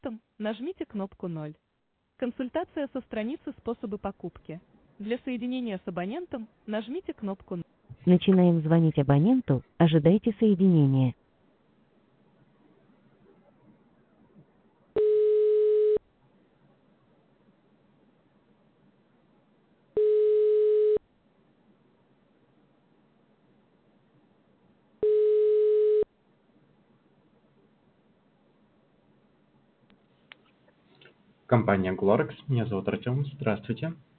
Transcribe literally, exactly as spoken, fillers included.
Там нажмите кнопку ноль. Консультация со страницы «Способы покупки». Для соединения с абонентом нажмите кнопку ноль. Начинаем звонить абоненту, ожидайте соединения. Компания Glorex. Меня зовут Артем. Здравствуйте.